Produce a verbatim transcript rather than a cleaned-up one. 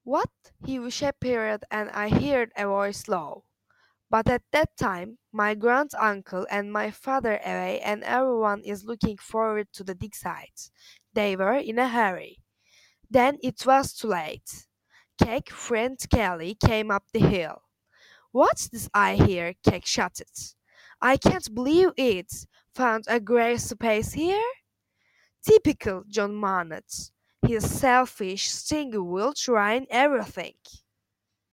What? He whispered, and I heard a voice low. But at that time, my grand uncle and my father away, and everyone is looking forward to the dig sites. They were in a hurry. Then it was too late. Cake friend Kelly came up the hill. What's this I hear? Cake shouted. I can't believe it. Found a grey space here? Typical John Mannett. His selfish, stingy will trying everything.